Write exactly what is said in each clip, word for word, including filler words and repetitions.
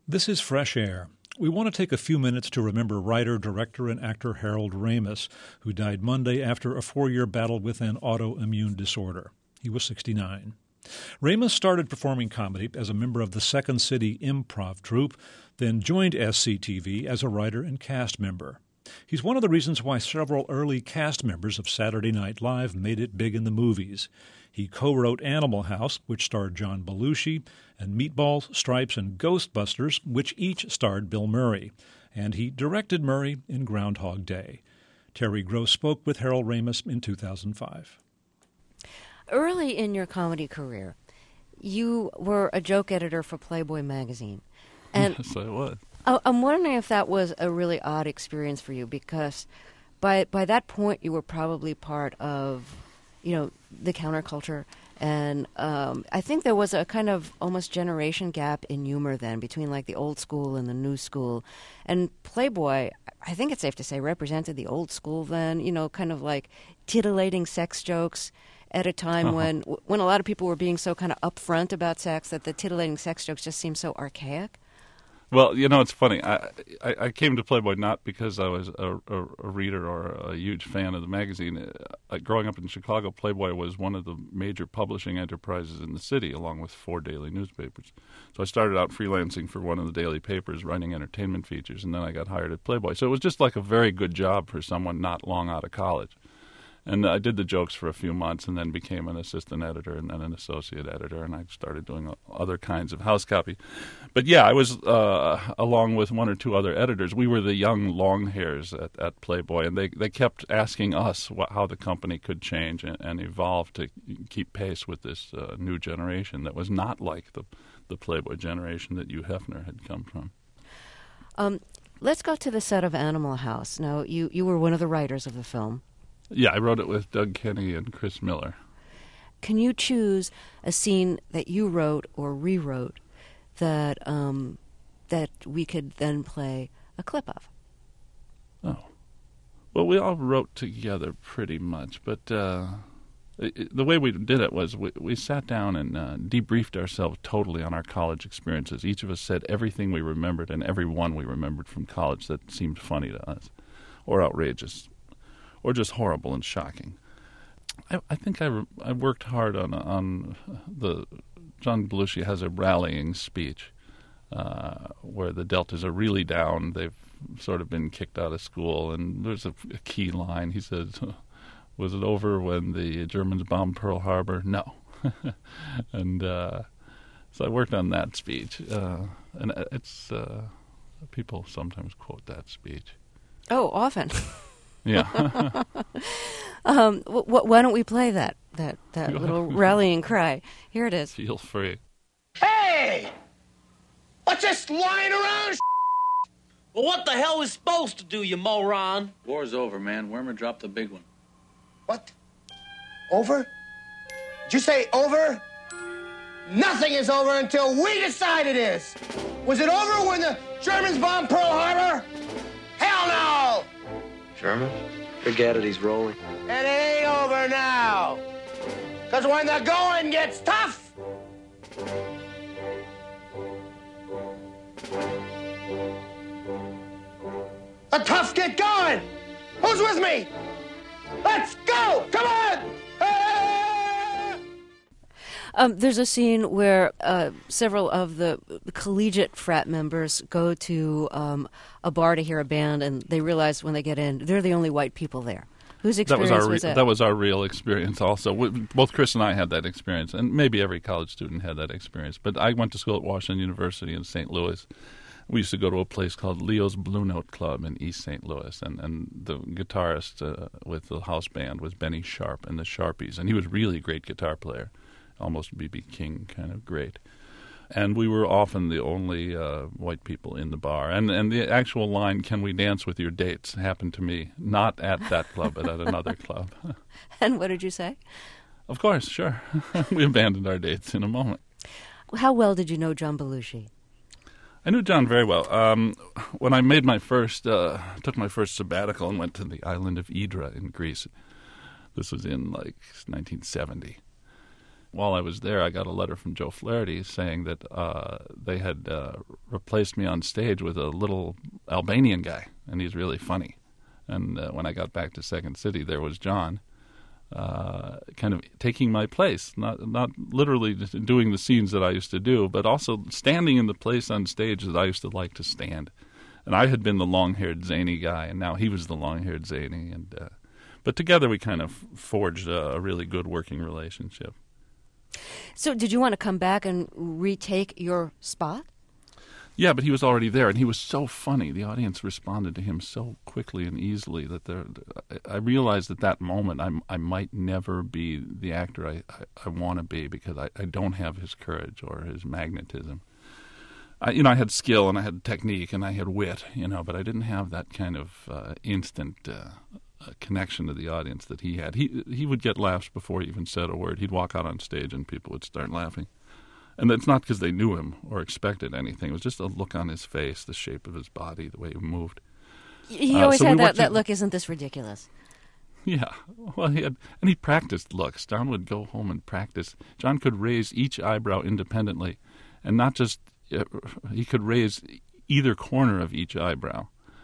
This is Fresh Air. We want to take a few minutes to remember writer, director, and actor Harold Ramis, who died Monday after a four-year battle with an autoimmune disorder. He was sixty-nine. Ramis started performing comedy as a member of the Second City Improv Troupe, then joined S C T V as a writer and cast member. He's one of the reasons why several early cast members of Saturday Night Live made it big in the movies. He co-wrote Animal House, which starred John Belushi, and Meatballs, Stripes, and Ghostbusters, which each starred Bill Murray. And he directed Murray in Groundhog Day. Terry Gross spoke with Harold Ramis in two thousand five. Early in your comedy career, you were a joke editor for Playboy magazine. And yes, I was. I'm wondering if that was a really odd experience for you, because by by that point you were probably part of, you know, the counterculture, and um, I think there was a kind of almost generation gap in humor then between like the old school and the new school. And Playboy, I think it's safe to say, represented the old school then, you know, kind of like titillating sex jokes at a time uh-huh. when when a lot of people were being so kind of upfront about sex that the titillating sex jokes just seemed so archaic. Well, you know, it's funny. I, I, I came to Playboy not because I was a, a, a reader or a huge fan of the magazine. Uh, growing up in Chicago, Playboy was one of the major publishing enterprises in the city, along with four daily newspapers. So I started out freelancing for one of the daily papers, writing entertainment features, and then I got hired at Playboy. So it was just like a very good job for someone not long out of college. And I did the jokes for a few months and then became an assistant editor and then an associate editor, and I started doing other kinds of house copy. But yeah, I was, uh, along with one or two other editors, we were the young long hairs at, at Playboy, and they, they kept asking us what, how the company could change and, and evolve to keep pace with this uh, new generation that was not like the, the Playboy generation that Hugh Hefner had come from. Um, let's go to the set of Animal House. Now, you, you were one of the writers of the film. Yeah, I wrote it with Doug Kenney and Chris Miller. Can you choose a scene that you wrote or rewrote that um, that we could then play a clip of? Oh. Well, we all wrote together pretty much, but uh, it, the way we did it was we, we sat down and uh, debriefed ourselves totally on our college experiences. Each of us said everything we remembered, and every one we remembered from college that seemed funny to us or outrageous, or just horrible and shocking. I, I think I, re- I worked hard on on the John Belushi has a rallying speech uh, where the Deltas are really down. They've sort of been kicked out of school, and there's a, a key line. He says, "Was it over when the Germans bombed Pearl Harbor?" No. and uh, so I worked on that speech, uh, and it's uh, people sometimes quote that speech. Oh, often. Yeah. um, w- w- why don't we play that that, that little rallying cry? Here it is. Feel free. Hey! What's this lying around? Well, what the hell is supposed to do, you moron? War's over, man. Wormer dropped the big one. What? Over? Did you say over? Nothing is over until we decide it is. Was it over when the Germans bombed Pearl Harbor? Hell no! German? Forget it, he's rolling. It ain't over now. Because when the going gets tough, the tough get going. Who's with me? Let's go! Come on! Um, there's a scene where uh, several of the collegiate frat members go to um, a bar to hear a band, and they realize when they get in, they're the only white people there. Whose experience that was, our re- was that? That was our real experience also. We, both Chris and I had that experience, and maybe every college student had that experience. But I went to school at Washington University in Saint Louis. We used to go to a place called Leo's Blue Note Club in East Saint Louis, and, and the guitarist uh, with the house band was Benny Sharp and the Sharpies, and he was really a great guitar player. Almost B B King kind of great. And we were often the only uh, white people in the bar. And and the actual line, "Can we dance with your dates?" happened to me, not at that club, but at another club. And what did you say? Of course, sure. We abandoned our dates in a moment. How well did you know John Belushi? I knew John very well. Um, when I made my first, uh, took my first sabbatical and went to the island of Hydra in Greece, this was in like nineteen seventy. While I was there, I got a letter from Joe Flaherty saying that uh, they had uh, replaced me on stage with a little Albanian guy, and he's really funny. And uh, when I got back to Second City, there was John, uh, kind of taking my place, not not literally just doing the scenes that I used to do, but also standing in the place on stage that I used to like to stand. And I had been the long-haired zany guy, and now he was the long-haired zany. And uh, but together we kind of forged a, a really good working relationship. So did you want to come back and retake your spot? Yeah, but he was already there, and he was so funny. The audience responded to him so quickly and easily that there, I realized at that moment I, I might never be the actor I, I, I want to be because I, I don't have his courage or his magnetism. I, you know, I had skill and I had technique and I had wit, you know, but I didn't have that kind of uh, instant uh, uh, connection to the audience that he had. He he would get laughs before he even said a word. He'd walk out on stage and people would start laughing. And it's not because they knew him or expected anything. It was just a look on his face, the shape of his body, the way he moved. He Uh, always so had we that, worked that in- look, isn't this ridiculous? Yeah, well, he had, and he practiced looks. John would go home and practice. John could raise each eyebrow independently, and not just, uh, he could raise either corner of each eyebrow.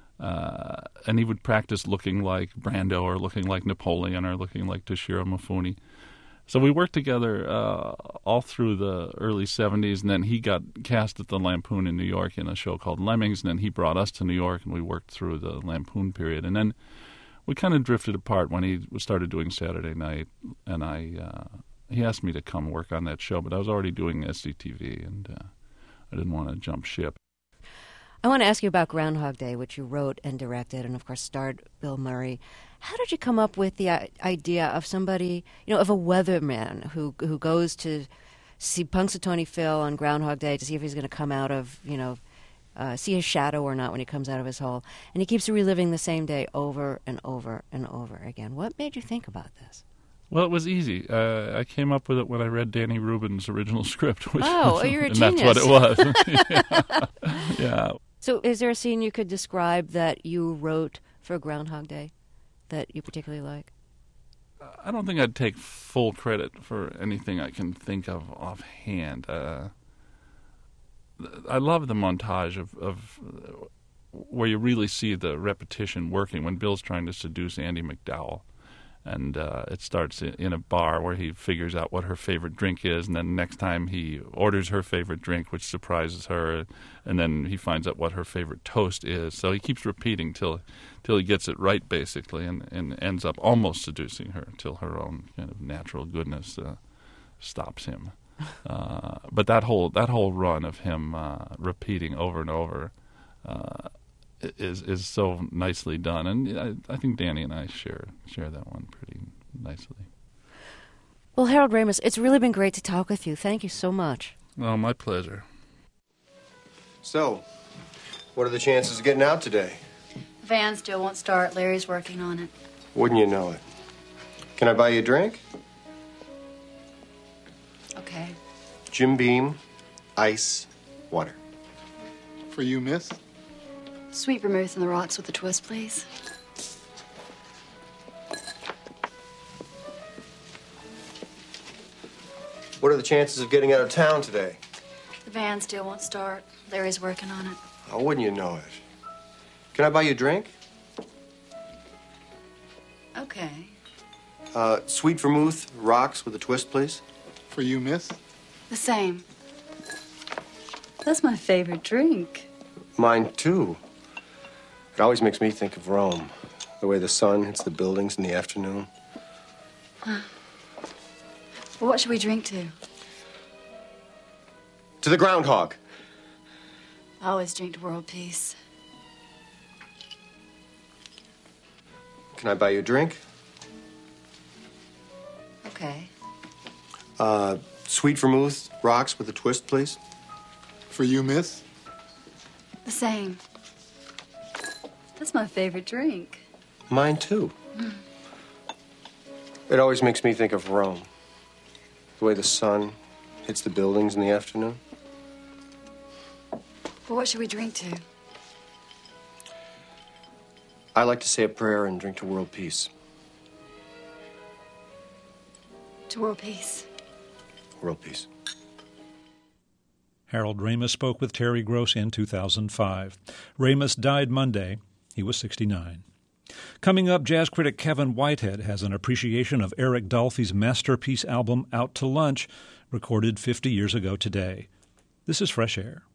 Uh, and he would practice looking like Brando or looking like Napoleon or looking like Toshiro Mifune. So we worked together uh, all through the early seventies, and then he got cast at the Lampoon in New York in a show called Lemmings, and then he brought us to New York, and we worked through the Lampoon period. And then we kind of drifted apart when he started doing Saturday Night, and I uh, he asked me to come work on that show, but I was already doing S C T V, and uh, I didn't want to jump ship. I want to ask you about Groundhog Day, which you wrote and directed and, of course, starred Bill Murray. How did you come up with the i- idea of somebody, you know, of a weatherman who who goes to see Punxsutawney Phil on Groundhog Day to see if he's going to come out of, you know, uh, see his shadow or not when he comes out of his hole, and he keeps reliving the same day over and over and over again. What made you think about this? Well, it was easy. Uh, I came up with it when I read Danny Rubin's original script. Which, Oh, you're a and genius. that's what it was. yeah. yeah. So is there a scene you could describe that you wrote for Groundhog Day that you particularly like? I don't think I'd take full credit for anything I can think of offhand. Uh, I love the montage of, of uh, where you really see the repetition working when Bill's trying to seduce Andy McDowell. And uh, it starts in a bar where he figures out what her favorite drink is, and then next time he orders her favorite drink, which surprises her, and then he finds out what her favorite toast is. So he keeps repeating till till he gets it right, basically, and, and ends up almost seducing her until her own kind of natural goodness uh, stops him. Uh, but that whole that whole run of him uh, repeating over and over uh, is is so nicely done, and I, I think Danny and I share share that one pretty nicely. Well, Harold Ramis, it's really been great to talk with you. Thank you so much. Oh, my pleasure. So, what are the chances of getting out today? Van still won't start. Larry's working on it. Wouldn't you know it? Can I buy you a drink? Okay. Jim Beam, ice, water. For you, miss? Sweet vermouth in the rocks with a twist, please. What are the chances of getting out of town today? The van still won't start. Larry's working on it. Oh, wouldn't you know it? Can I buy you a drink? Okay. Uh, sweet vermouth, rocks with a twist, please. For you, miss? The same. That's my favorite drink. Mine, too. It always makes me think of Rome. The way the sun hits the buildings in the afternoon. Well, what should we drink to? To the groundhog. I always drink to world peace. Can I buy you a drink? Okay. Uh, sweet vermouth, rocks with a twist, please. For you, miss? The same. That's my favorite drink. Mine, too. It always makes me think of Rome. The way the sun hits the buildings in the afternoon. Well, what should we drink to? I like to say a prayer and drink to world peace. To world peace. World peace. Harold Ramis spoke with Terry Gross in two thousand five. Ramis died Monday. He was sixty-nine. Coming up, jazz critic Kevin Whitehead has an appreciation of Eric Dolphy's masterpiece album Out to Lunch, recorded fifty years ago today. This is Fresh Air.